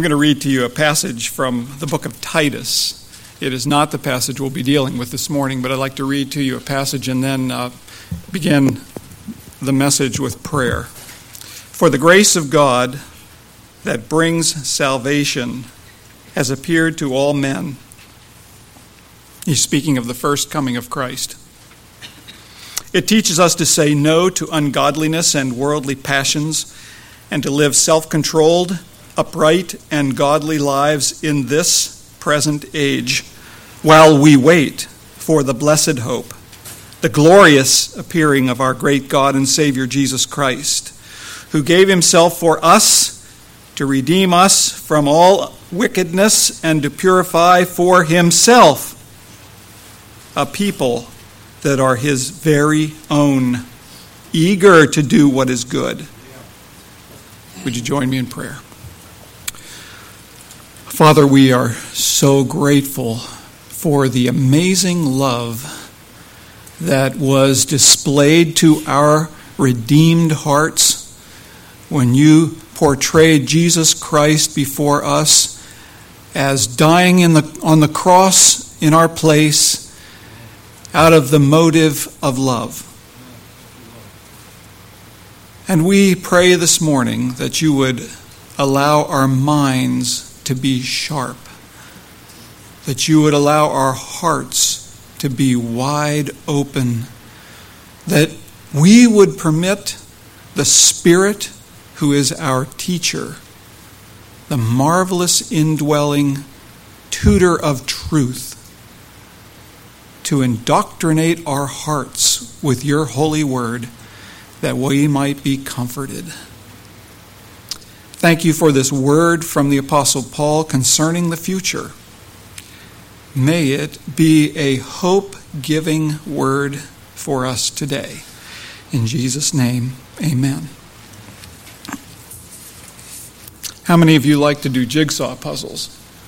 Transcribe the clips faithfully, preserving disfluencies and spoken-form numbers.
I'm going to read to you a passage from the book of Titus. It is not the passage we'll be dealing with this morning, but I'd like to read to you a passage and then uh, begin the message with prayer. For the grace of God that brings salvation has appeared to all men. He's speaking of the first coming of Christ. It teaches us to say no to ungodliness and worldly passions and to live self-controlled, upright, and godly lives in this present age while we wait for the blessed hope, the glorious appearing of our great God and Savior Jesus Christ, who gave himself for us to redeem us from all wickedness and to purify for himself a people that are his very own, eager to do what is good. Would you join me in prayer? Father, we are so grateful for the amazing love that was displayed to our redeemed hearts when you portrayed Jesus Christ before us as dying in the, on the cross in our place out of the motive of love. And we pray this morning that you would allow our minds to be sharp, that you would allow our hearts to be wide open, that we would permit the Spirit who is our teacher, the marvelous indwelling tutor of truth, to indoctrinate our hearts with your holy word, that we might be comforted. Thank you for this word from the Apostle Paul concerning the future. May it be a hope-giving word for us today. In Jesus' name, amen. How many of you like to do jigsaw puzzles?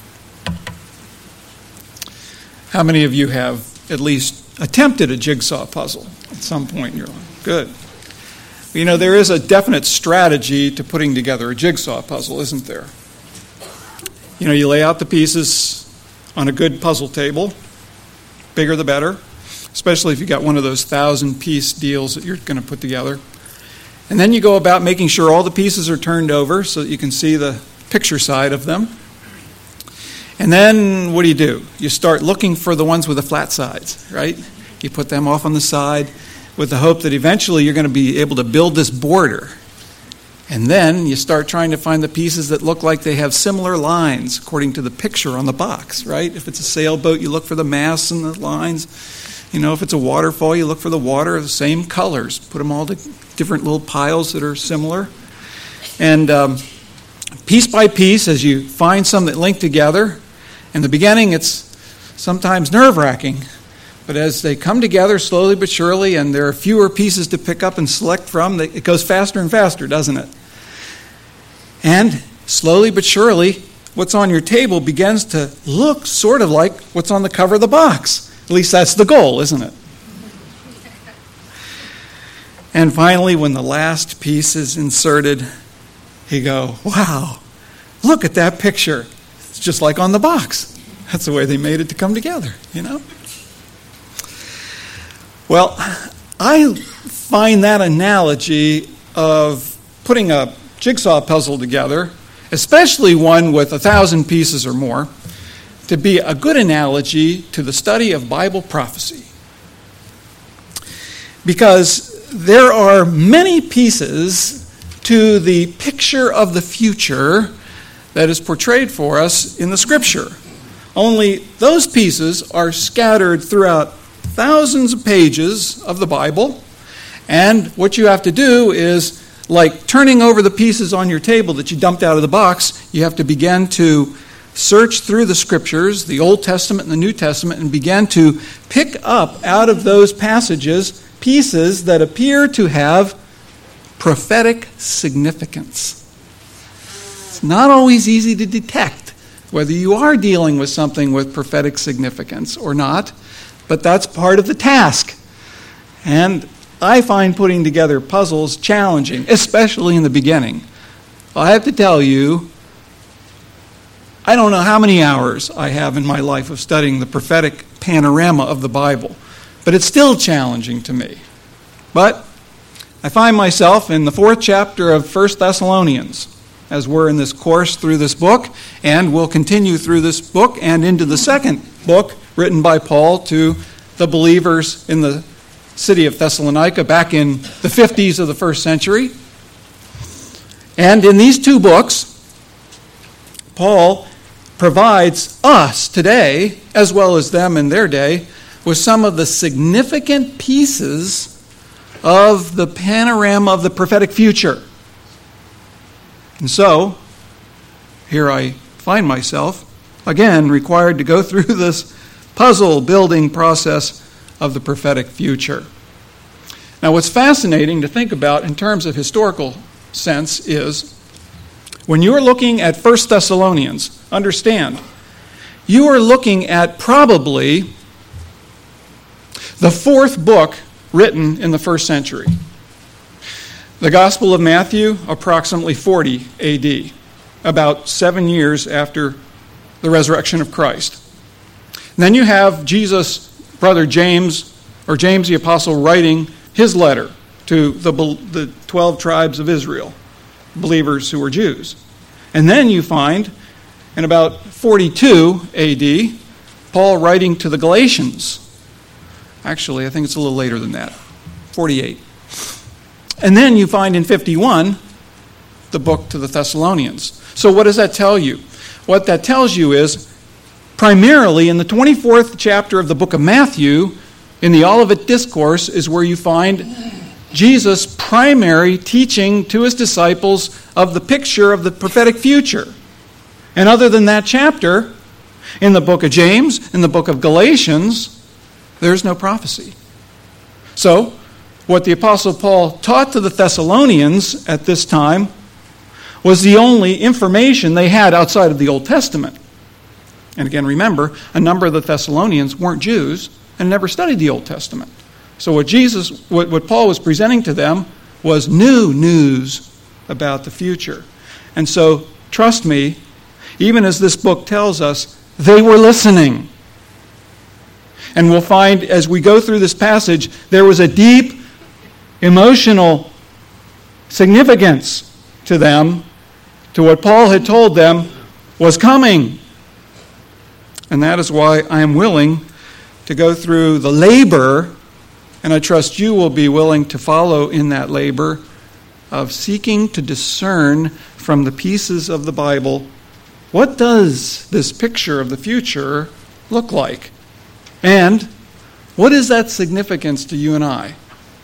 How many of you have at least attempted a jigsaw puzzle at some point in your life? Good. You know, there is a definite strategy to putting together a jigsaw puzzle, isn't there? You know, you lay out the pieces on a good puzzle table, bigger the better, especially if you got one of those thousand-piece deals that you're going to put together. And then you go about making sure all the pieces are turned over so that you can see the picture side of them. And then what do you do? You start looking for the ones with the flat sides, right? You put them off on the side with the hope that eventually you're going to be able to build this border. And then you start trying to find the pieces that look like they have similar lines according to the picture on the box, right? If it's a sailboat, you look for the masts and the lines. You know, if it's a waterfall, you look for the water, the same colors. Put them all to different little piles that are similar. And um, piece by piece, as you find some that link together, in the beginning it's sometimes nerve-wracking. But as they come together slowly but surely, and there are fewer pieces to pick up and select from, it goes faster and faster, doesn't it? And slowly but surely, what's on your table begins to look sort of like what's on the cover of the box. At least that's the goal, isn't it? And finally, when the last piece is inserted, you go, wow, look at that picture. It's just like on the box. That's the way they made it to come together, you know? Well, I find that analogy of putting a jigsaw puzzle together, especially one with a thousand pieces or more, to be a good analogy to the study of Bible prophecy. Because there are many pieces to the picture of the future that is portrayed for us in the Scripture. Only those pieces are scattered throughout thousands of pages of the Bible, and what you have to do is, like turning over the pieces on your table that you dumped out of the box, you have to begin to search through the Scriptures, the Old Testament and the New Testament, and begin to pick up out of those passages pieces that appear to have prophetic significance. It's not always easy to detect whether you are dealing with something with prophetic significance or not, but that's part of the task. And I find putting together puzzles challenging, especially in the beginning. I have to tell you, I don't know how many hours I have in my life of studying the prophetic panorama of the Bible, but it's still challenging to me. But I find myself in the fourth chapter of First Thessalonians, as we're in this course through this book, and we'll continue through this book and into the second book written by Paul to the believers in the city of Thessalonica back in the fifties of the first century. And in these two books, Paul provides us today, as well as them in their day, with some of the significant pieces of the panorama of the prophetic future. And so, here I find myself, again, required to go through this puzzle-building process of the prophetic future. Now, what's fascinating to think about in terms of historical sense is, when you are looking at First Thessalonians, understand, you are looking at probably the fourth book written in the first century. The Gospel of Matthew, approximately forty A D, about seven years after the resurrection of Christ. And then you have Jesus' brother James, or James the Apostle, writing his letter to the, the twelve tribes of Israel, believers who were Jews. And then you find, in about forty-two A D, Paul writing to the Galatians. Actually, I think it's a little later than that, forty-eight. And then you find in fifty-one, the book to the Thessalonians. So what does that tell you? What that tells you is, primarily in the twenty-fourth chapter of the book of Matthew, in the Olivet Discourse, is where you find Jesus' primary teaching to his disciples of the picture of the prophetic future. And other than that chapter, in the book of James, in the book of Galatians, there's no prophecy. So, what the Apostle Paul taught to the Thessalonians at this time was the only information they had outside of the Old Testament. And again, remember, a number of the Thessalonians weren't Jews and never studied the Old Testament. So what Jesus, what, what Paul was presenting to them was new news about the future. And so, trust me, even as this book tells us, they were listening. And we'll find as we go through this passage, there was a deep emotional significance to them, to what Paul had told them was coming. And that is why I am willing to go through the labor, and I trust you will be willing to follow in that labor, of seeking to discern from the pieces of the Bible, what does this picture of the future look like? And what is that significance to you and I?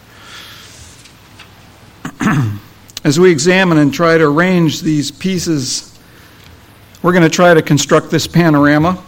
As we examine and try to arrange these pieces, we're going to try to construct this panorama.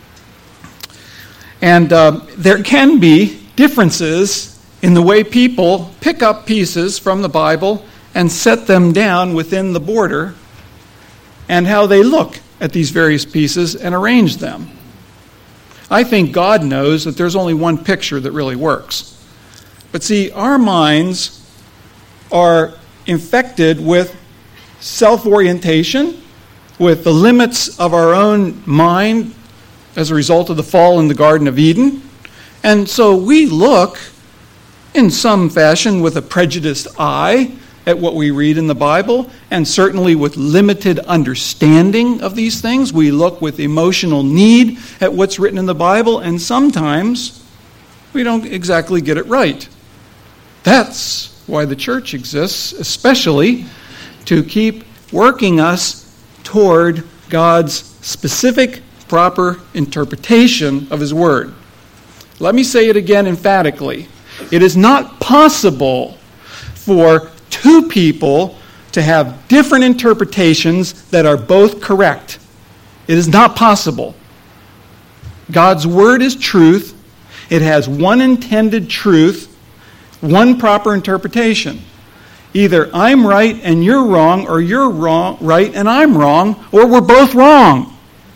And uh, there can be differences in the way people pick up pieces from the Bible and set them down within the border, and how they look at these various pieces and arrange them. I think God knows that there's only one picture that really works. But see, our minds are infected with self-orientation, with the limits of our own mind as a result of the fall in the Garden of Eden. And so we look, in some fashion, with a prejudiced eye at what we read in the Bible, and certainly with limited understanding of these things. We look with emotional need at what's written in the Bible, and sometimes we don't exactly get it right. That's why the church exists, especially to keep working us toward God's specific, proper interpretation of His Word. Let me say it again emphatically. It is not possible for two people to have different interpretations that are both correct. It is not possible. God's Word is truth. It has one intended truth, one proper interpretation. Either I'm right and you're wrong, or you're wrong, right and I'm wrong, or we're both wrong.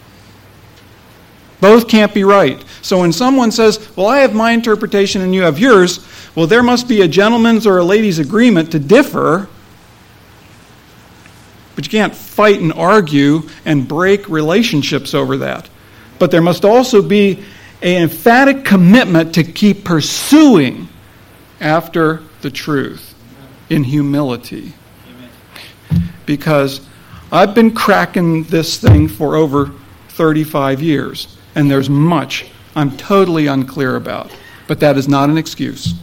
Both can't be right. So when someone says, well, I have my interpretation and you have yours, well, there must be a gentleman's or a lady's agreement to differ. But you can't fight and argue and break relationships over that. But there must also be an emphatic commitment to keep pursuing after the truth in humility. Because I've been cracking this thing for over thirty-five years, and there's much I'm totally unclear about. But that is not an excuse.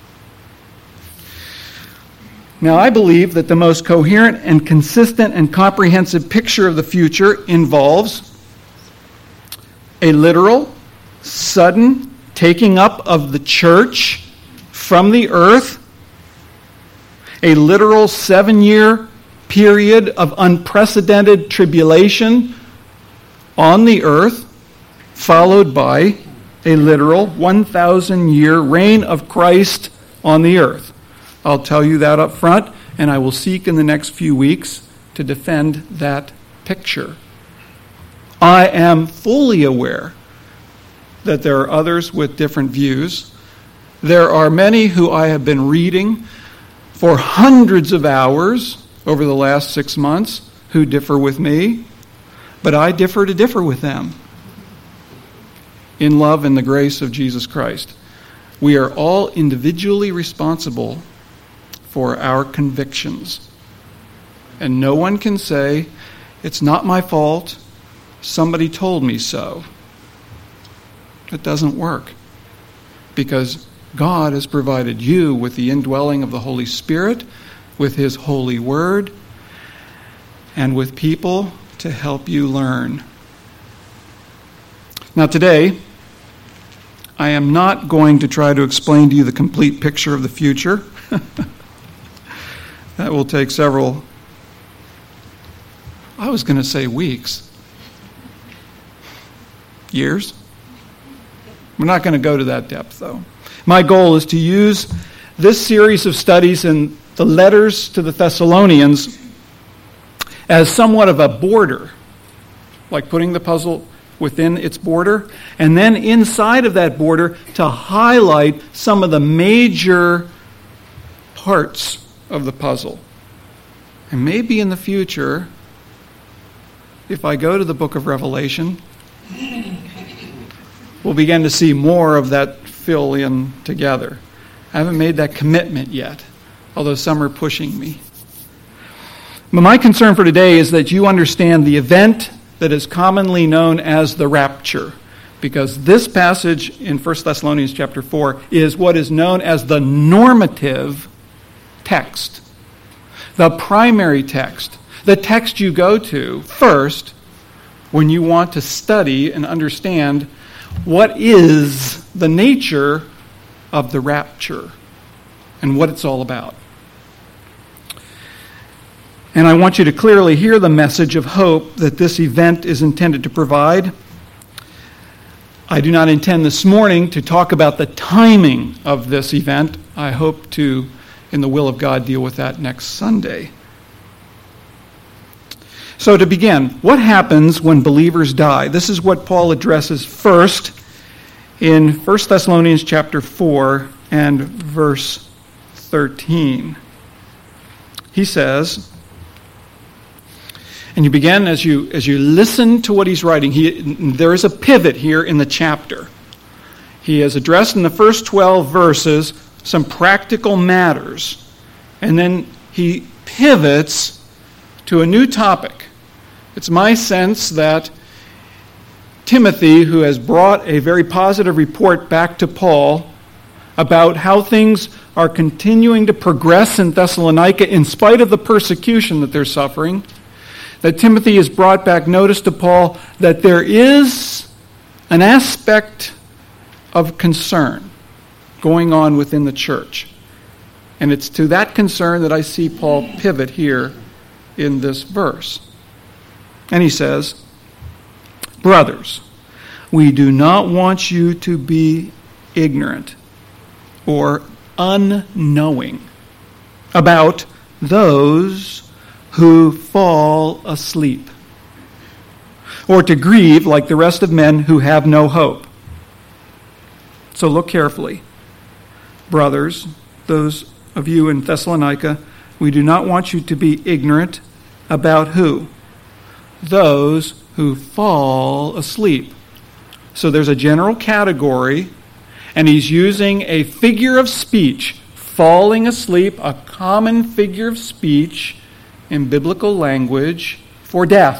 Now, I believe that the most coherent and consistent and comprehensive picture of the future involves a literal, sudden taking up of the church from the earth, a literal seven-year period of unprecedented tribulation on the earth, followed by a literal one thousand year reign of Christ on the earth. I'll tell you that up front, and I will seek in the next few weeks to defend that picture. I am fully aware that there are others with different views. There are many who I have been reading for hundreds of hours over the last six months who differ with me, but I differ to differ with them in love and the grace of Jesus Christ. We are all individually responsible for our convictions. And no one can say, it's not my fault, somebody told me so. It doesn't work. Because God has provided you with the indwelling of the Holy Spirit, with His holy word, and with people to help you learn. Now today, I am not going to try to explain to you the complete picture of the future. That will take several, I was going to say weeks, years. We're not going to go to that depth, though. My goal is to use this series of studies in the letters to the Thessalonians as somewhat of a border, like putting the puzzle within its border, and then inside of that border to highlight some of the major parts of the puzzle. And maybe in the future, if I go to the book of Revelation, we'll begin to see more of that fill in together. I haven't made that commitment yet, although some are pushing me. But my concern for today is that you understand the event that is commonly known as the rapture, because this passage in First Thessalonians chapter four is what is known as the normative text, the primary text, the text you go to first when you want to study and understand what is the nature of the rapture and what it's all about. And I want you to clearly hear the message of hope that this event is intended to provide. I do not intend this morning to talk about the timing of this event. I hope to, in the will of God, deal with that next Sunday. So to begin, what happens when believers die? This is what Paul addresses first in First Thessalonians chapter four and verse thirteen. He says, and you begin as you as you listen to what he's writing, he, there is a pivot here in the chapter. He has addressed in the first twelve verses some practical matters, and then he pivots to a new topic. It's my sense that Timothy, who has brought a very positive report back to Paul about how things are continuing to progress in Thessalonica in spite of the persecution that they're suffering, that Timothy has brought back notice to Paul that there is an aspect of concern going on within the church. And it's to that concern that I see Paul pivot here in this verse. And he says, brothers, we do not want you to be ignorant or unknowing about those who fall asleep, or to grieve like the rest of men who have no hope. So look carefully. Brothers, those of you in Thessalonica, we do not want you to be ignorant about who? Those who fall asleep. So there's a general category, and he's using a figure of speech, falling asleep, a common figure of speech in biblical language for death.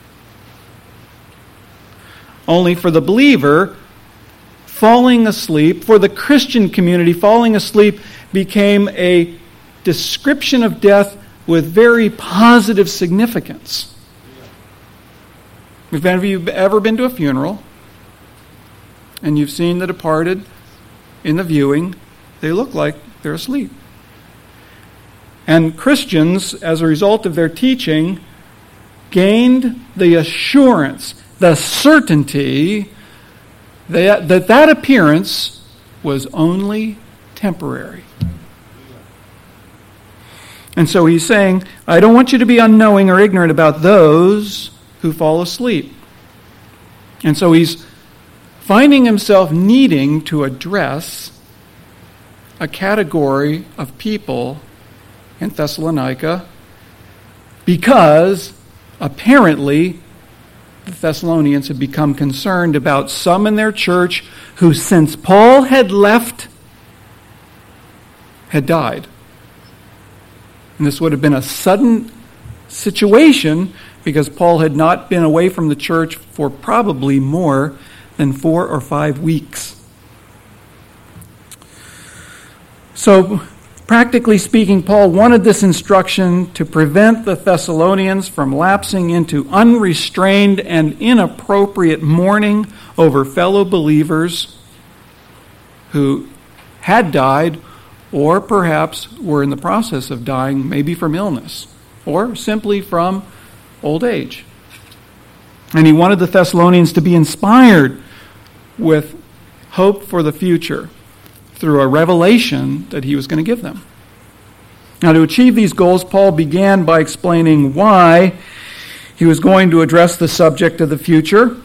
Only for the believer, falling asleep, for the Christian community, falling asleep became a description of death with very positive significance. Have any of you ever been to a funeral and you've seen the departed in the viewing? They look like they're asleep. And Christians, as a result of their teaching, gained the assurance, the certainty that that, that appearance was only temporary. And so he's saying, I don't want you to be unknowing or ignorant about those who fall asleep. And so he's finding himself needing to address a category of people in Thessalonica because apparently the Thessalonians had become concerned about some in their church who, since Paul had left, had died. And this would have been a sudden situation because Paul had not been away from the church for probably more than four or five weeks. So, practically speaking, Paul wanted this instruction to prevent the Thessalonians from lapsing into unrestrained and inappropriate mourning over fellow believers who had died or perhaps were in the process of dying, maybe from illness or simply from old age. And he wanted the Thessalonians to be inspired with hope for the future through a revelation that he was going to give them. Now, to achieve these goals, Paul began by explaining why he was going to address the subject of the future.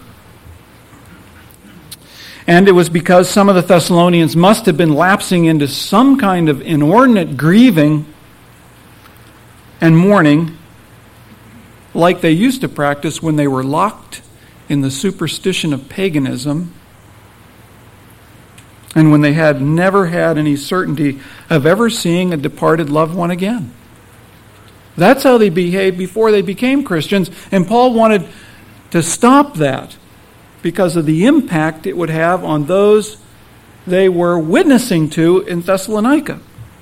And it was because some of the Thessalonians must have been lapsing into some kind of inordinate grieving and mourning like they used to practice when they were locked in the superstition of paganism and when they had never had any certainty of ever seeing a departed loved one again. That's how they behaved before they became Christians, and Paul wanted to stop that because of the impact it would have on those they were witnessing to in Thessalonica.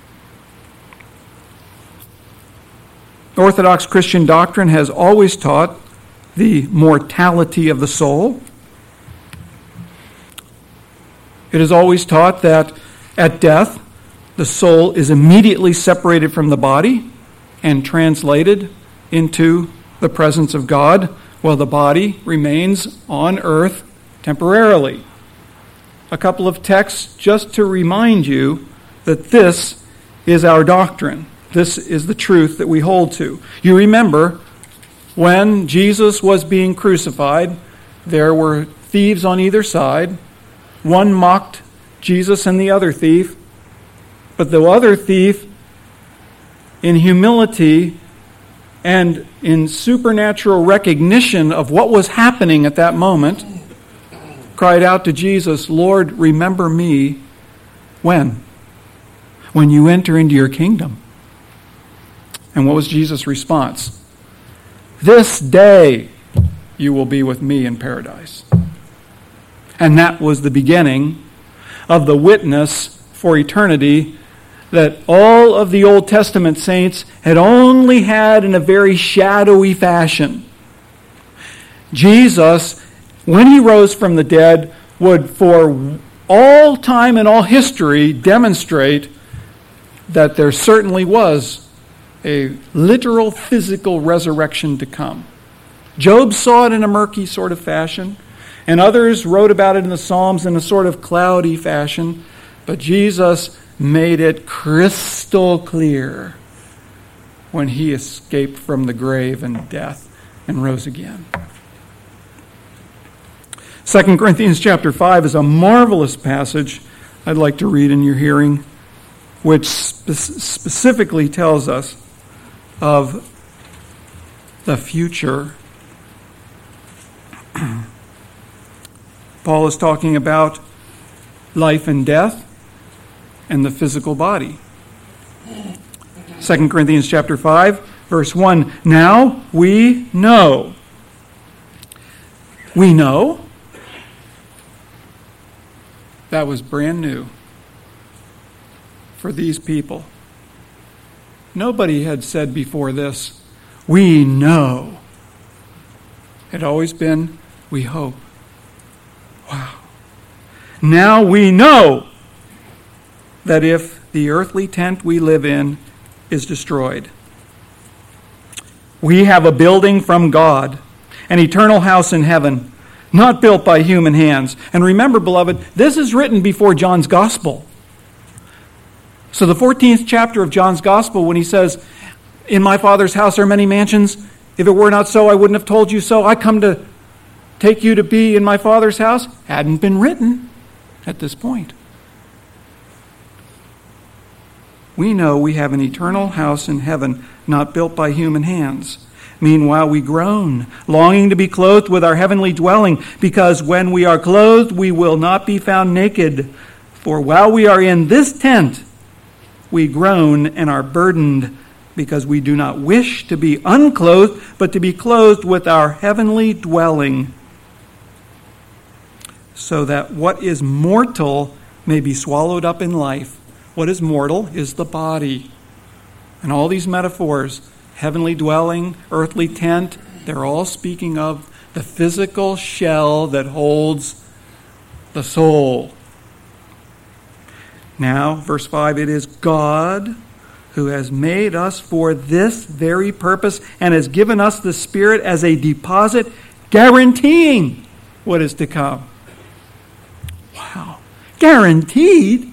Orthodox Christian doctrine has always taught the mortality of the soul. It has always taught that at death, the soul is immediately separated from the body and translated into the presence of God, while the body remains on earth temporarily. A couple of texts just to remind you that this is our doctrine. This is the truth that we hold to. You remember, when Jesus was being crucified, there were thieves on either side. One mocked Jesus and the other thief. But the other thief, in humility and in supernatural recognition of what was happening at that moment, cried out to Jesus, Lord, remember me when? When you enter into your kingdom. And what was Jesus' response? This day you will be with me in paradise. And that was the beginning of the witness for eternity that all of the Old Testament saints had only had in a very shadowy fashion. Jesus, when he rose from the dead, would for all time and all history demonstrate that there certainly was a literal physical resurrection to come. Job saw it in a murky sort of fashion, and others wrote about it in the Psalms in a sort of cloudy fashion, but Jesus made it crystal clear when he escaped from the grave and death and rose again. Second Corinthians chapter five is a marvelous passage I'd like to read in your hearing, which spe- specifically tells us of the future. Paul is talking about life and death and the physical body. Second Corinthians chapter five, verse one. Now we know. We know. That was brand new for these people. Nobody had said before this, we know. It had always been, we hope. Wow. Now we know that if the earthly tent we live in is destroyed, we have a building from God, an eternal house in heaven, not built by human hands. And remember, beloved, this is written before John's Gospel. So the fourteenth chapter of John's Gospel, when he says, in my Father's house are many mansions, if it were not so, I wouldn't have told you so. I come to take you to be in my Father's house, hadn't been written at this point. We know we have an eternal house in heaven, not built by human hands. Meanwhile, we groan, longing to be clothed with our heavenly dwelling, because when we are clothed, we will not be found naked. For while we are in this tent, we groan and are burdened, because we do not wish to be unclothed, but to be clothed with our heavenly dwelling, so that what is mortal may be swallowed up in life. What is mortal is the body. And all these metaphors, heavenly dwelling, earthly tent, they're all speaking of the physical shell that holds the soul. Now, verse five, it is God who has made us for this very purpose and has given us the Spirit as a deposit, guaranteeing what is to come. Wow. Guaranteed?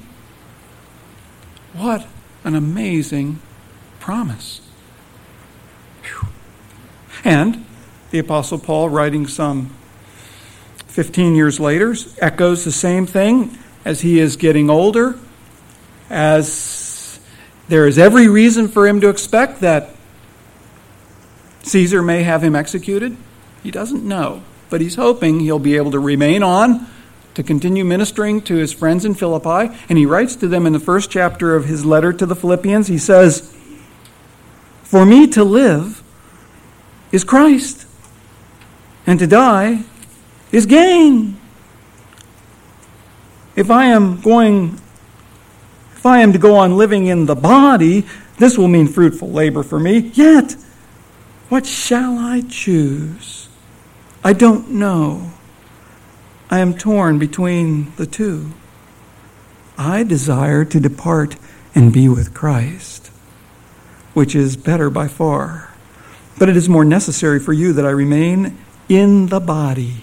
What an amazing promise. Whew. And the Apostle Paul, writing some fifteen years later, echoes the same thing as he is getting older, as there is every reason for him to expect that Caesar may have him executed. He doesn't know, but he's hoping he'll be able to remain on to continue ministering to his friends in Philippi. And he writes to them in the first chapter of his letter to the Philippians, he says, for me to live is Christ, and to die is gain. If I am going, if I am to go on living in the body, this will mean fruitful labor for me. Yet, what shall I choose? I don't know. I am torn between the two. I desire to depart and be with Christ, which is better by far. But it is more necessary for you that I remain in the body.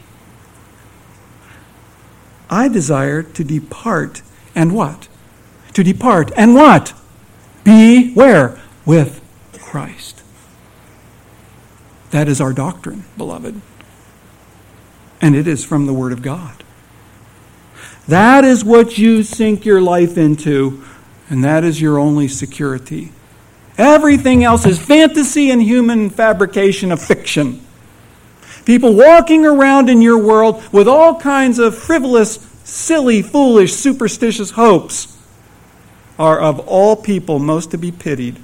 I desire to depart and what? To depart and what? Be where? With Christ. That is our doctrine, beloved. And it is from the Word of God. That is what you sink your life into, and that is your only security. Everything else is fantasy and human fabrication of fiction. People walking around in your world with all kinds of frivolous, silly, foolish, superstitious hopes are of all people most to be pitied.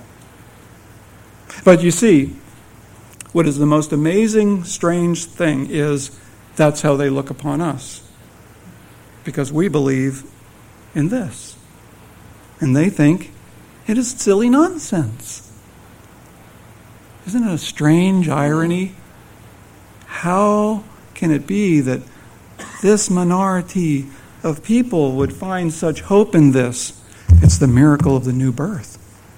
But you see, what is the most amazing, strange thing is that's how they look upon us. Because we believe in this. And they think it is silly nonsense. Isn't it a strange irony? How can it be that this minority of people would find such hope in this? It's the miracle of the new birth.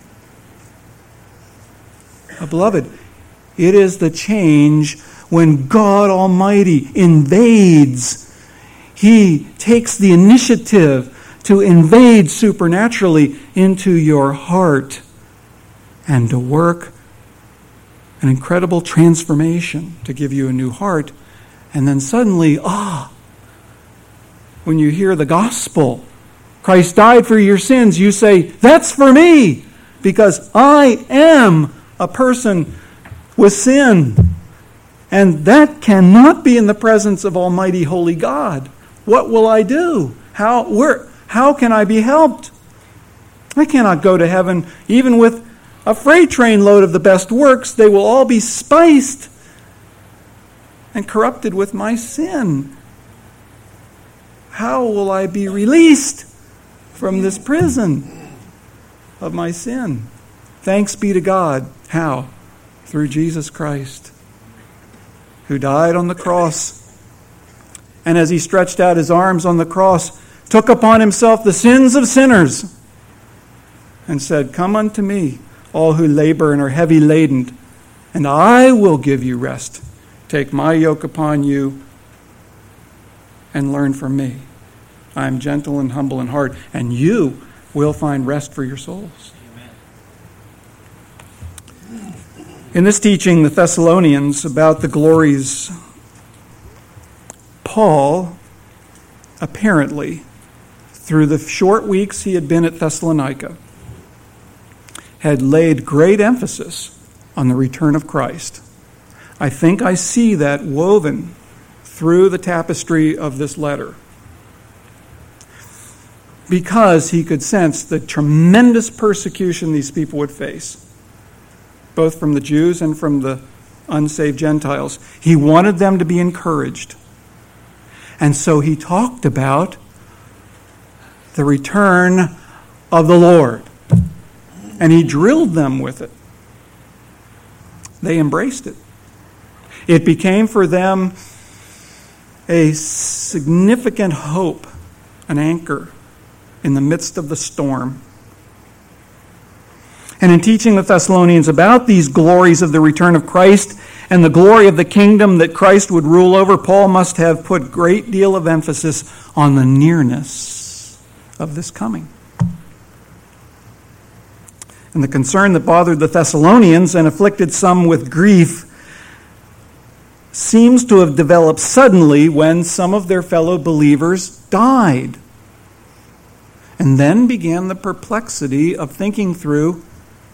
Uh, beloved, it is the change when God Almighty invades. He takes the initiative to invade supernaturally into your heart and to work an incredible transformation to give you a new heart. And then suddenly, ah, when you hear the gospel, Christ died for your sins, you say, that's for me, because I am a person with sin. And that cannot be in the presence of Almighty Holy God. What will I do? How, where, how can I be helped? I cannot go to heaven even with a freight train load of the best works. They will all be spiced and corrupted with my sin. How will I be released from this prison of my sin? Thanks be to God. How? Through Jesus Christ, who died on the cross. And as he stretched out his arms on the cross, took upon himself the sins of sinners and said, "Come unto me, all who labor and are heavy laden, and I will give you rest. Take my yoke upon you and learn from me. I am gentle and humble in heart, and you will find rest for your souls." Amen. In this teaching, the Thessalonians, about the glories, Paul, apparently, through the short weeks he had been at Thessalonica, had laid great emphasis on the return of Christ. I think I see that woven through the tapestry of this letter, because he could sense the tremendous persecution these people would face, both from the Jews and from the unsaved Gentiles. He wanted them to be encouraged. And so he talked about the return of the Lord. And he drilled them with it. They embraced it. It became for them a significant hope, an anchor in the midst of the storm. And in teaching the Thessalonians about these glories of the return of Christ and the glory of the kingdom that Christ would rule over, Paul must have put a great deal of emphasis on the nearness of this coming. And the concern that bothered the Thessalonians and afflicted some with grief seems to have developed suddenly when some of their fellow believers died. And then began the perplexity of thinking through,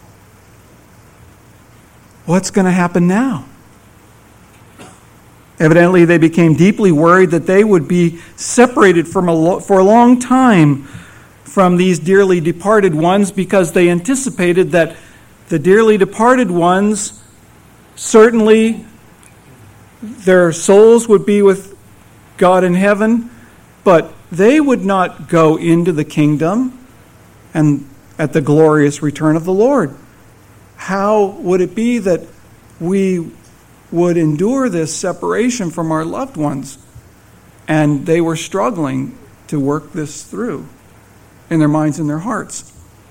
what's going to happen now? Evidently, they became deeply worried that they would be separated from a lo- for a long time from these dearly departed ones, because they anticipated that the dearly departed ones, certainly their souls would be with God in heaven, but they would not go into the kingdom and at the glorious return of the Lord. How would it be that we would endure this separation from our loved ones? And they were struggling to work this through in their minds and their hearts.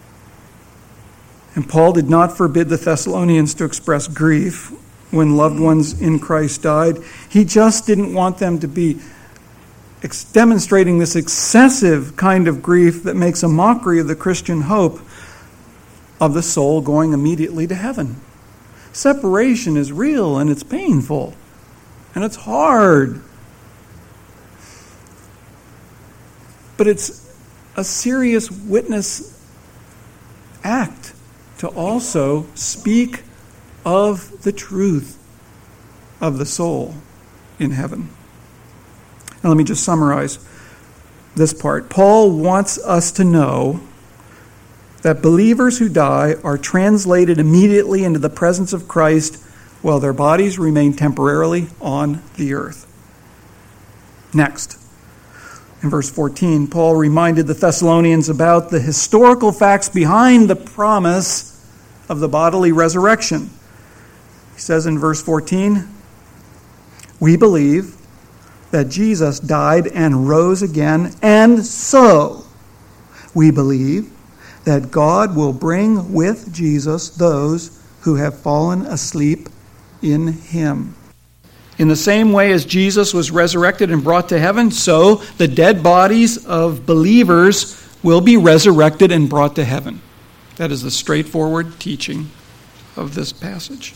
And Paul did not forbid the Thessalonians to express grief when loved ones in Christ died. He just didn't want them to be ex- demonstrating this excessive kind of grief that makes a mockery of the Christian hope of the soul going immediately to heaven. Separation is real and it's painful and it's hard. But it's a serious witness act to also speak of the truth of the soul in heaven. Now let me just summarize this part. Paul wants us to know that believers who die are translated immediately into the presence of Christ while their bodies remain temporarily on the earth. Next, in verse fourteen, Paul reminded the Thessalonians about the historical facts behind the promise of the bodily resurrection. He says in verse fourteen, "We believe that Jesus died and rose again, and so we believe that God will bring with Jesus those who have fallen asleep in him." In the same way as Jesus was resurrected and brought to heaven, so the dead bodies of believers will be resurrected and brought to heaven. That is the straightforward teaching of this passage.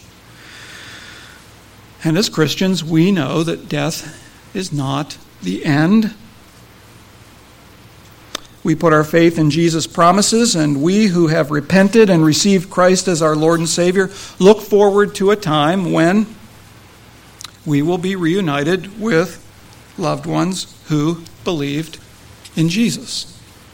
And as Christians, we know that death is not the end. we put our faith in Jesus' promises, and we who have repented and received Christ as our Lord and Savior look forward to a time when we will be reunited with loved ones who believed in Jesus.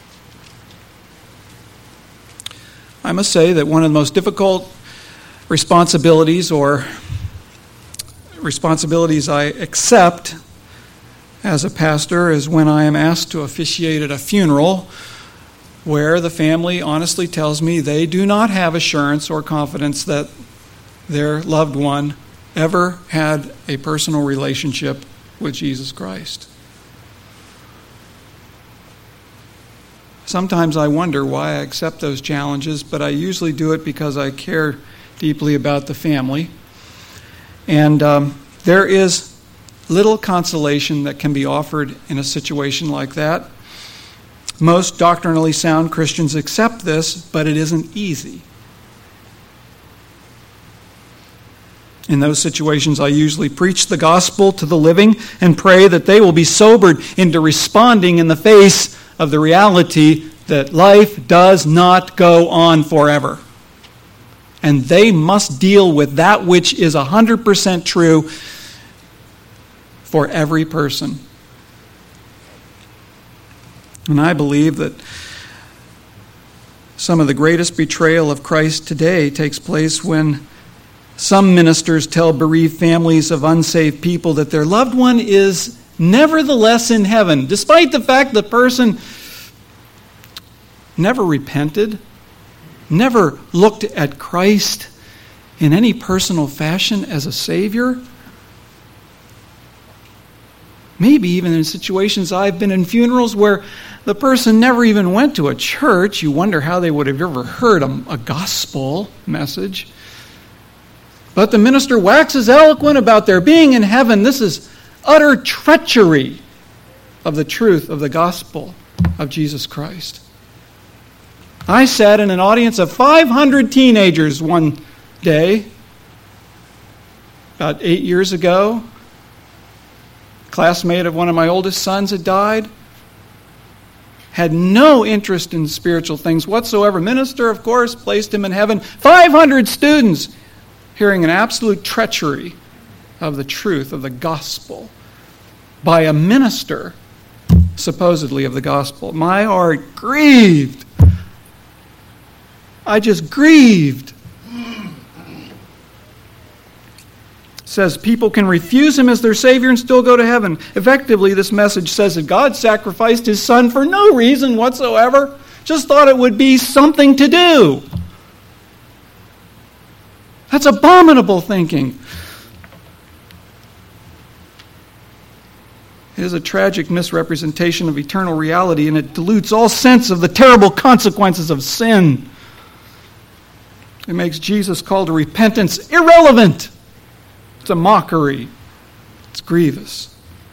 I must say that one of the most difficult responsibilities or responsibilities I accept as a pastor is when I am asked to officiate at a funeral where the family honestly tells me they do not have assurance or confidence that their loved one ever had a personal relationship with Jesus Christ. Sometimes I wonder why I accept those challenges, but I usually do it because I care deeply about the family. And um, there is little consolation that can be offered in a situation like that. Most doctrinally sound Christians accept this, but it isn't easy. In those situations, I usually preach the gospel to the living and pray that they will be sobered into responding in the face of the reality that life does not go on forever. And they must deal with that which is one hundred percent true for every person. And I believe that some of the greatest betrayal of Christ today takes place when some ministers tell bereaved families of unsaved people that their loved one is nevertheless in heaven, despite the fact the person never repented, never looked at Christ in any personal fashion as a Savior. Maybe even in situations I've been in funerals where the person never even went to a church. You wonder how they would have ever heard a, a gospel message. But the minister waxes eloquent about their being in heaven. This is utter treachery of the truth of the gospel of Jesus Christ. I sat in an audience of five hundred teenagers one day, about eight years ago. A classmate of one of my oldest sons had died. Had no interest in spiritual things whatsoever. Minister, of course, placed him in heaven. five hundred students hearing an absolute treachery of the truth of the gospel by a minister, supposedly of the gospel. My heart grieved. I just grieved. It says people can refuse him as their Savior and still go to heaven. Effectively, this message says that God sacrificed his Son for no reason whatsoever. Just thought it would be something to do. That's abominable thinking. It is a tragic misrepresentation of eternal reality, and it dilutes all sense of the terrible consequences of sin. It makes Jesus' call to repentance irrelevant. It's a mockery. It's grievous.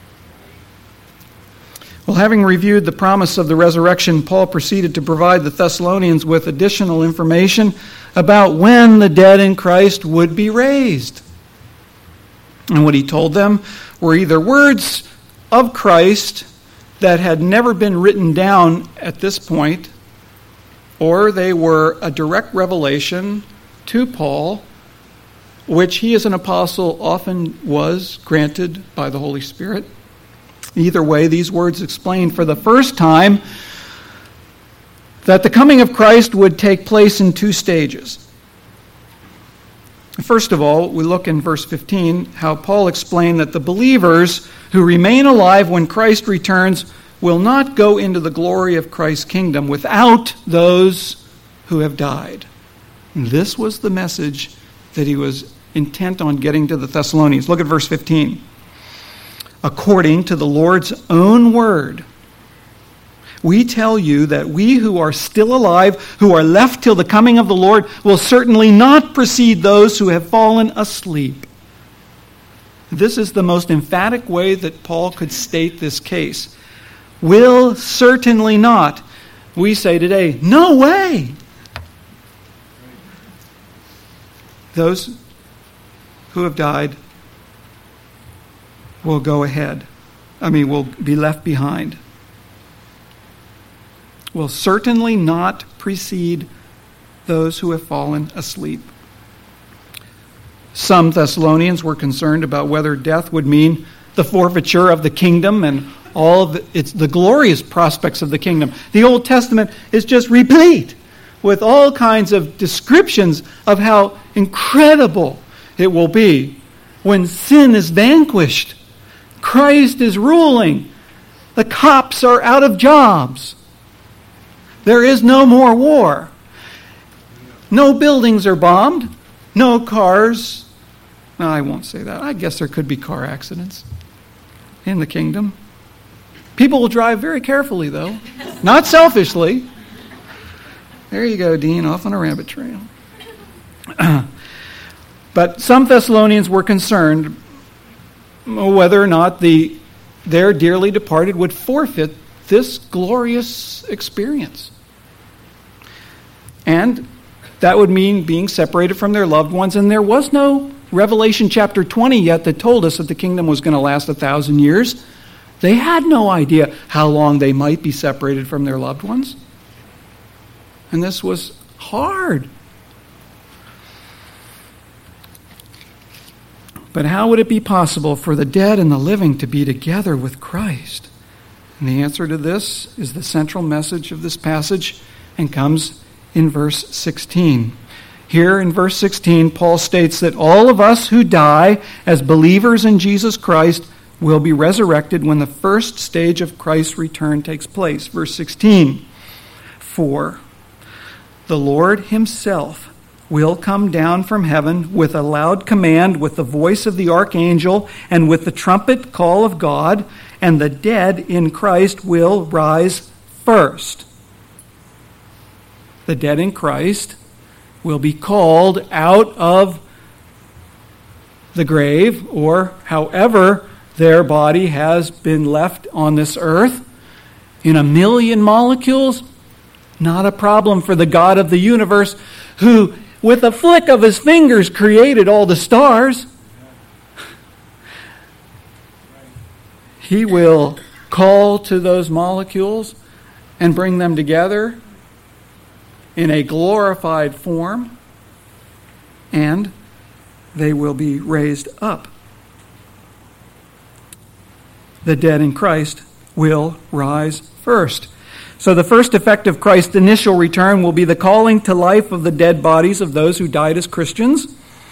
Well, having reviewed the promise of the resurrection, Paul proceeded to provide the Thessalonians with additional information about when the dead in Christ would be raised. And what he told them were either words of Christ that had never been written down at this point, or they were a direct revelation to Paul, which he as an apostle often was granted by the Holy Spirit. Either way, these words explain for the first time that the coming of Christ would take place in two stages. First of all, we look in verse fifteen how Paul explained that the believers who remain alive when Christ returns will not go into the glory of Christ's kingdom without those who have died. And this was the message that he was intent on getting to the Thessalonians. Look at verse fifteen. According to the Lord's own word, we tell you that we who are still alive, who are left till the coming of the Lord, will certainly not precede those who have fallen asleep. This is the most emphatic way that Paul could state this case. Will certainly not. We say today, no way. Those who have died will go ahead. I mean, will be left behind. will certainly not precede those who have fallen asleep. Some Thessalonians were concerned about whether death would mean the forfeiture of the kingdom and all of the, it's the glorious prospects of the kingdom. The Old Testament is just replete with all kinds of descriptions of how incredible it will be when sin is vanquished. Christ is ruling. The cops are out of jobs. There is no more war. No buildings are bombed. No cars. No, I won't say that. I guess there could be car accidents in the kingdom. People will drive very carefully, though. Not selfishly. There you go, Dean, off on a rabbit trail. But some Thessalonians were concerned whether or not the their dearly departed would forfeit this glorious experience. And that would mean being separated from their loved ones. And there was no Revelation chapter twenty yet that told us that the kingdom was going to last a thousand years. They had no idea how long they might be separated from their loved ones. And this was hard. But how would it be possible for the dead and the living to be together with Christ? And the answer to this is the central message of this passage and comes in verse sixteen. Here in verse sixteen, Paul states that all of us who die as believers in Jesus Christ will be resurrected when the first stage of Christ's return takes place. Verse sixteen, for the Lord himself will come down from heaven with a loud command, with the voice of the archangel, and with the trumpet call of God, and the dead in Christ will rise first. The dead in Christ will be called out of the grave, or however their body has been left on this earth, in a million molecules. Not a problem for the God of the universe, who with a flick of his fingers created all the stars. He will call to those molecules and bring them together in a glorified form, and they will be raised up. The dead in Christ will rise first. So the first effect of Christ's initial return will be the calling to life of the dead bodies of those who died as Christians.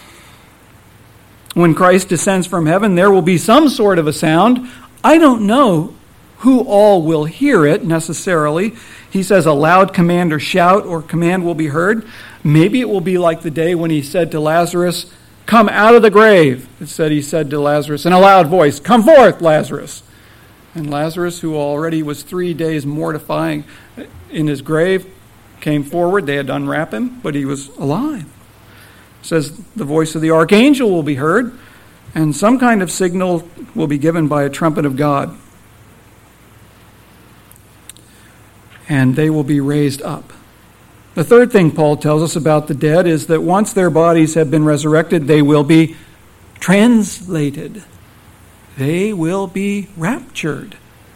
When Christ descends from heaven, there will be some sort of a sound. I don't know who all will hear it necessarily. He says a loud command or shout or command will be heard. Maybe it will be like the day when he said to Lazarus, "Come out of the grave." It said he said to Lazarus in a loud voice, "Come forth, Lazarus." And Lazarus, who already was three days mortifying in his grave, came forward. They had to unwrap him, but he was alive. It says the voice of the archangel will be heard, and some kind of signal will be given by a trumpet of God. And they will be raised up. The third thing Paul tells us about the dead is that once their bodies have been resurrected, they will be translated. They will be raptured,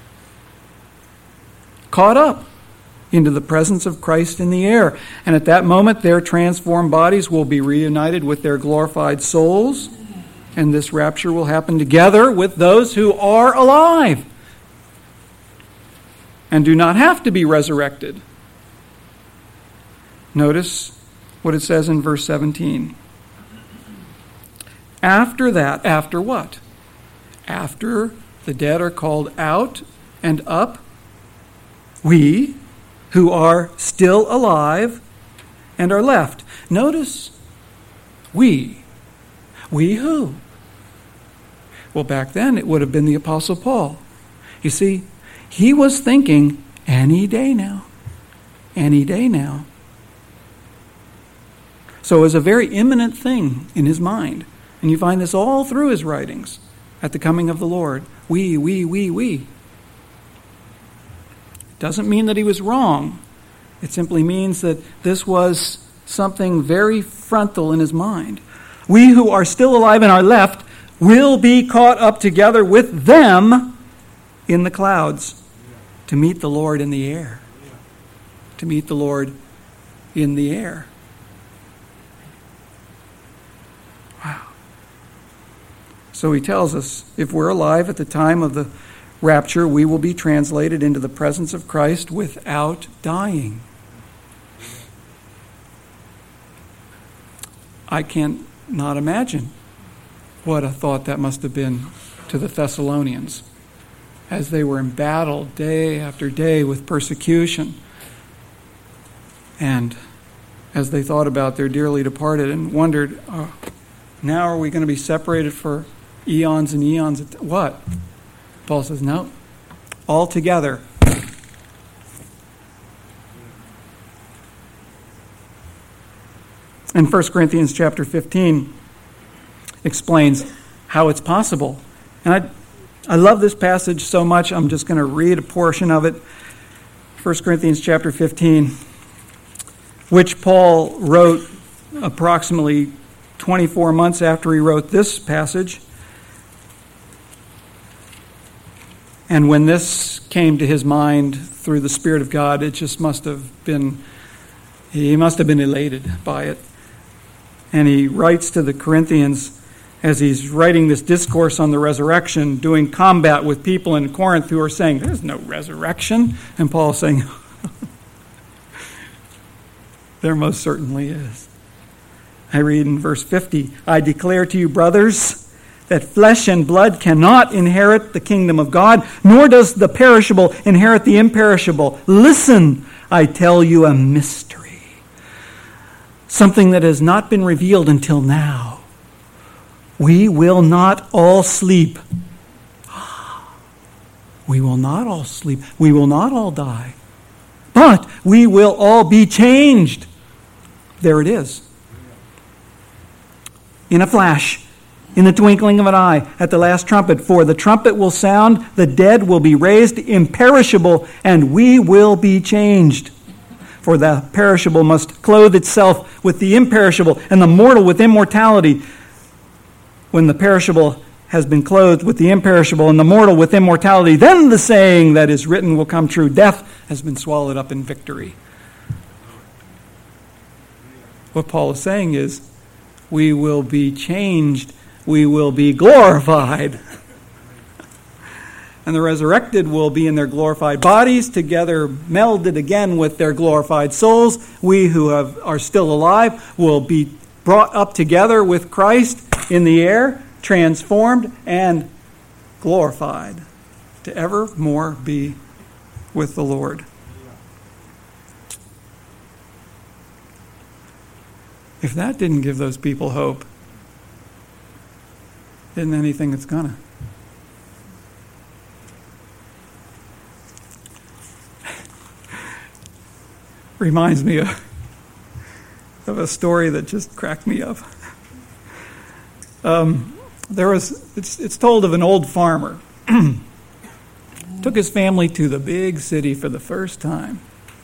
caught up into the presence of Christ in the air. And at that moment, their transformed bodies will be reunited with their glorified souls. And this rapture will happen together with those who are alive and do not have to be resurrected. Notice what it says in verse seventeen. After that, after what? After the dead are called out and up, we who are still alive and are left. Notice, we. We who? Well, back then it would have been the Apostle Paul. You see, he was thinking, any day now. Any day now. So it was a very imminent thing in his mind. And you find this all through his writings. At the coming of the Lord. We, we, we, we. It doesn't mean that he was wrong. It simply means that this was something very frontal in his mind. We who are still alive and are left will be caught up together with them in the clouds to meet the Lord in the air. to meet the Lord in the air. Wow. So he tells us, if we're alive at the time of the rapture, we will be translated into the presence of Christ without dying. I can't not imagine what a thought that must have been to the Thessalonians as they were in battle day after day with persecution. And as they thought about their dearly departed and wondered, oh, now are we going to be separated for eons and eons? What? Paul says, no, all together. And First Corinthians chapter fifteen explains how it's possible. And I I love this passage so much, I'm just going to read a portion of it. First Corinthians chapter fifteen, which Paul wrote approximately twenty-four months after he wrote this passage. And when this came to his mind through the Spirit of God, it just must have been, he must have been elated by it. And he writes to the Corinthians as he's writing this discourse on the resurrection, doing combat with people in Corinth who are saying, there's no resurrection. And Paul's saying, there most certainly is. I read in verse fifty, I declare to you, brothers, that flesh and blood cannot inherit the kingdom of God, nor does the perishable inherit the imperishable. Listen, I tell you a mystery, something that has not been revealed until now. We will not all sleep. We will not all sleep. We will not all die. But we will all be changed. There it is. In a flash. In the twinkling of an eye, at the last trumpet. For the trumpet will sound, the dead will be raised imperishable, and we will be changed. For the perishable must clothe itself with the imperishable, and the mortal with immortality. When the perishable has been clothed with the imperishable, and the mortal with immortality, then the saying that is written will come true. Death has been swallowed up in victory. What Paul is saying is, we will be changed. We will be glorified. And the resurrected will be in their glorified bodies, together melded again with their glorified souls. We who have, are still alive will be brought up together with Christ in the air, transformed and glorified to evermore be with the Lord. If that didn't give those people hope, isn't anything that's gonna. Reminds me of, of a story that just cracked me up. Um, there was it's it's told of an old farmer. Took his family to the big city for the first time.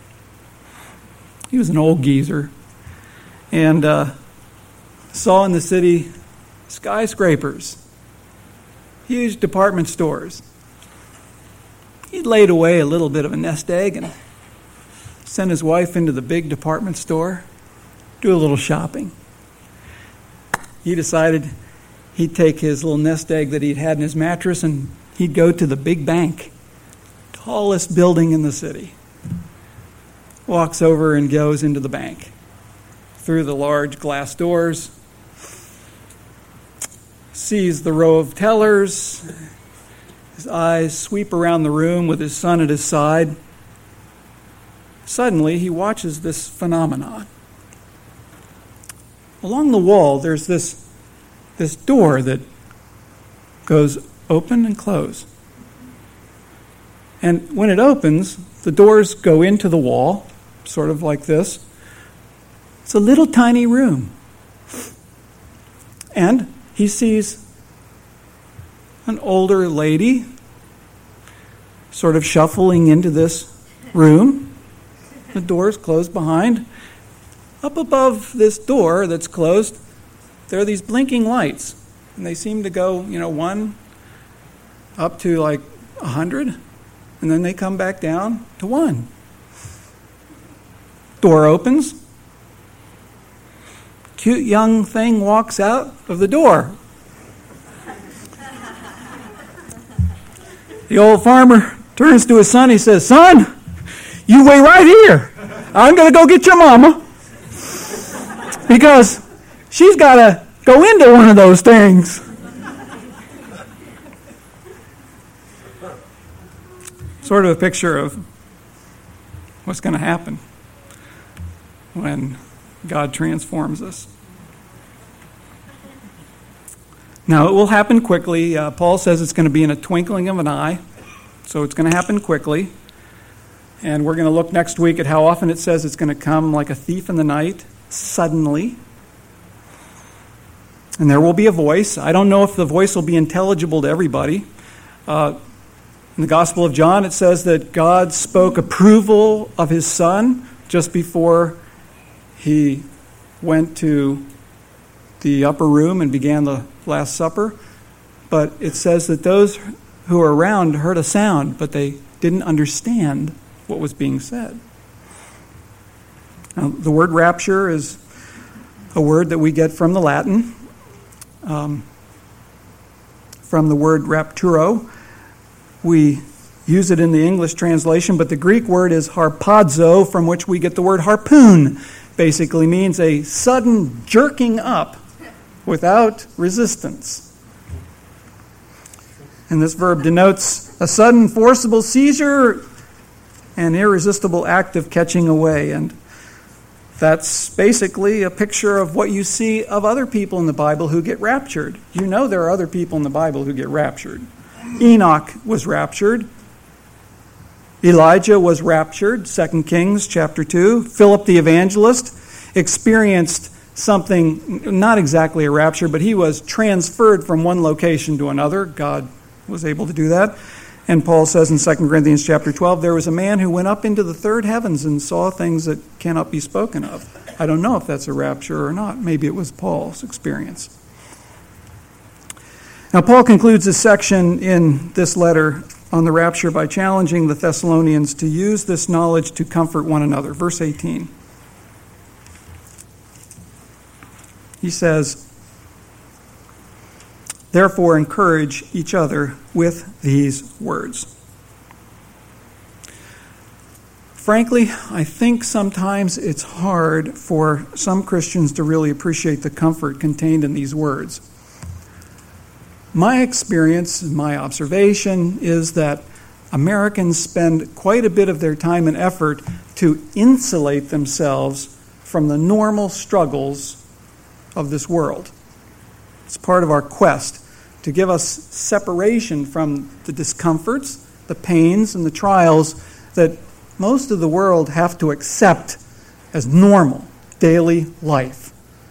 He was an old geezer, and uh, saw in the city skyscrapers. Huge department stores. He'd laid away a little bit of a nest egg and sent his wife into the big department store, do a little shopping. He decided he'd take his little nest egg that he'd had in his mattress and he'd go to the big bank, tallest building in the city. Walks over and goes into the bank. Through the large glass doors, sees the row of tellers. His eyes sweep around the room with his son at his side. Suddenly, he watches this phenomenon. Along the wall, there's this, this door that goes open and close. And when it opens, the doors go into the wall, sort of like this. It's a little tiny room. And he sees an older lady sort of shuffling into this room. The door is closed behind. Up above this door that's closed, there are these blinking lights. And they seem to go, you know, one up to like a hundred. And then they come back down to one. Door opens. Cute young thing walks out of the door. The old farmer turns to his son. He says, "Son, you wait right here. I'm going to go get your mama because she's got to go into one of those things." Sort of a picture of what's going to happen when God transforms us. Now, it will happen quickly. Uh, Paul says it's going to be in a twinkling of an eye, so it's going to happen quickly. And we're going to look next week at how often it says it's going to come like a thief in the night, suddenly. And there will be a voice. I don't know if the voice will be intelligible to everybody. Uh, in the Gospel of John, it says that God spoke approval of his Son just before he went to the upper room and began the Last Supper. But it says that those who were around heard a sound, but they didn't understand what was being said. Now, the word rapture is a word that we get from the Latin, um, from the word rapturo. We use it in the English translation, but the Greek word is harpazo, from which we get the word harpoon. Basically means a sudden jerking up without resistance. And this verb denotes a sudden forcible seizure, an irresistible act of catching away. And that's basically a picture of what you see of other people in the Bible who get raptured. You know there are other people in the Bible who get raptured. Enoch was raptured. Elijah was raptured, Second Kings chapter two. Philip the evangelist experienced something, not exactly a rapture, but he was transferred from one location to another. God was able to do that. And Paul says in Second Corinthians chapter twelve, there was a man who went up into the third heavens and saw things that cannot be spoken of. I don't know if that's a rapture or not. Maybe it was Paul's experience. Now, Paul concludes this section in this letter on the rapture by challenging the Thessalonians to use this knowledge to comfort one another. Verse eighteen. He says, "Therefore encourage each other with these words." Frankly, I think sometimes it's hard for some Christians to really appreciate the comfort contained in these words. My experience, my observation, is that Americans spend quite a bit of their time and effort to insulate themselves from the normal struggles of this world. It's part of our quest to give us separation from the discomforts, the pains, and the trials that most of the world have to accept as normal daily life.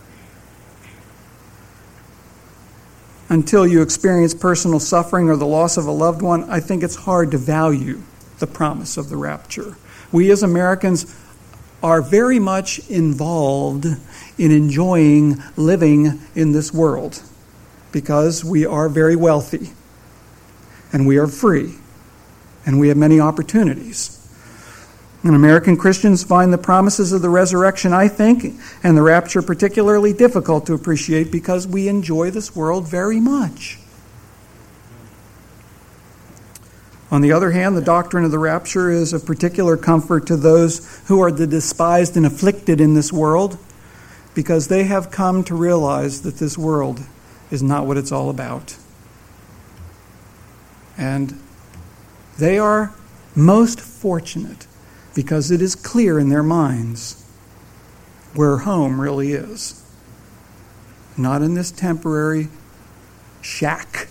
Until you experience personal suffering or the loss of a loved one, I think it's hard to value the promise of the rapture. We as Americans are very much involved in enjoying living in this world because we are very wealthy and we are free and we have many opportunities. And American Christians find the promises of the resurrection, I think, and the rapture particularly difficult to appreciate because we enjoy this world very much. On the other hand, the doctrine of the rapture is of particular comfort to those who are the despised and afflicted in this world because they have come to realize that this world is not what it's all about. And they are most fortunate because it is clear in their minds where home really is. Not in this temporary shack.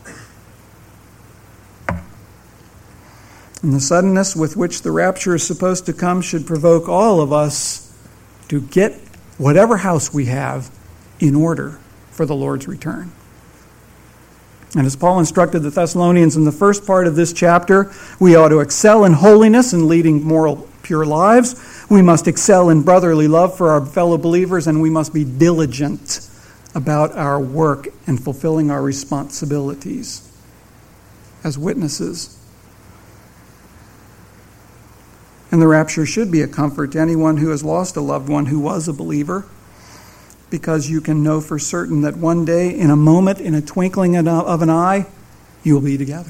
And the suddenness with which the rapture is supposed to come should provoke all of us to get whatever house we have in order for the Lord's return. And as Paul instructed the Thessalonians in the first part of this chapter, we ought to excel in holiness and leading moral, pure lives. We must excel in brotherly love for our fellow believers, and we must be diligent about our work and fulfilling our responsibilities as witnesses. And the rapture should be a comfort to anyone who has lost a loved one who was a believer, because you can know for certain that one day, in a moment, in a twinkling of an eye, you will be together.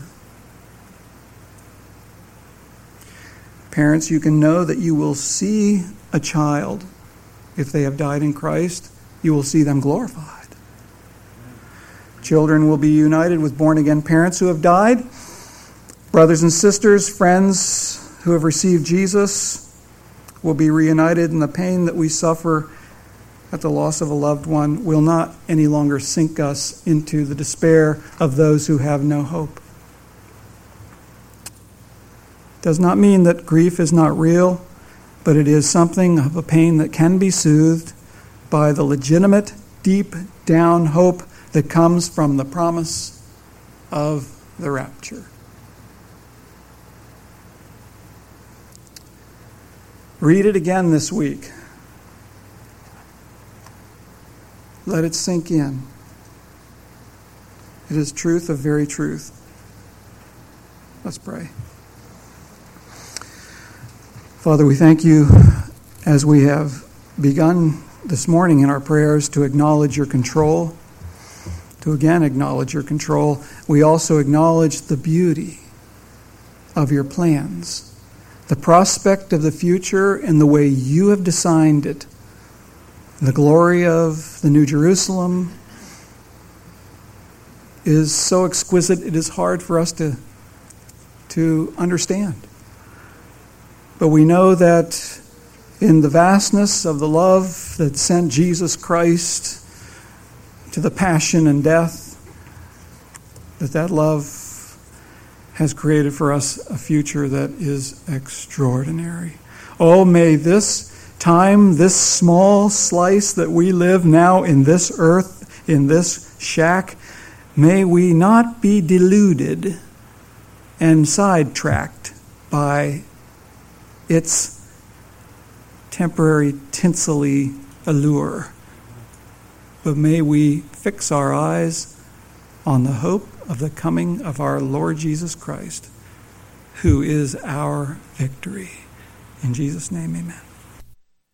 Parents, you can know that you will see a child, if they have died in Christ, you will see them glorified. Children will be united with born-again parents who have died. Brothers and sisters, friends who have received Jesus will be reunited, and the pain that we suffer at the loss of a loved one will not any longer sink us into the despair of those who have no hope. Does not mean that grief is not real, but it is something of a pain that can be soothed by the legitimate, deep down hope that comes from the promise of the rapture. Read it again this week. Let it sink in. It is truth of very truth. Let's pray. Father, we thank you as we have begun this morning in our prayers to acknowledge your control, to again acknowledge your control. We also acknowledge the beauty of your plans, the prospect of the future in the way you have designed it, the glory of the New Jerusalem is so exquisite it is hard for us to, to understand. But we know that in the vastness of the love that sent Jesus Christ to the passion and death, that that love has created for us a future that is extraordinary. Oh, may this time, this small slice that we live now in this earth, in this shack, may we not be deluded and sidetracked by its temporary tinsely allure, but may we fix our eyes on the hope of the coming of our Lord Jesus Christ, who is our victory. In Jesus' name, amen.